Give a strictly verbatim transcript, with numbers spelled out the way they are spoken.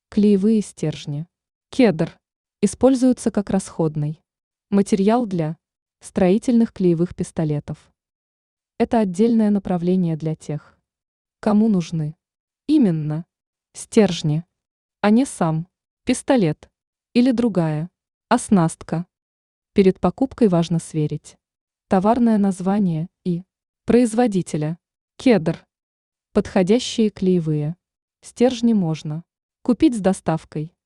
Клеевые стержни. Кедр. Используются как расходный материал для строительных клеевых пистолетов. Это отдельное направление для тех, кому нужны именно стержни, а не сам пистолет или другая оснастка. Перед покупкой важно сверить товарное название и производителя. Кедр. Подходящие клеевые стержни можно купить с доставкой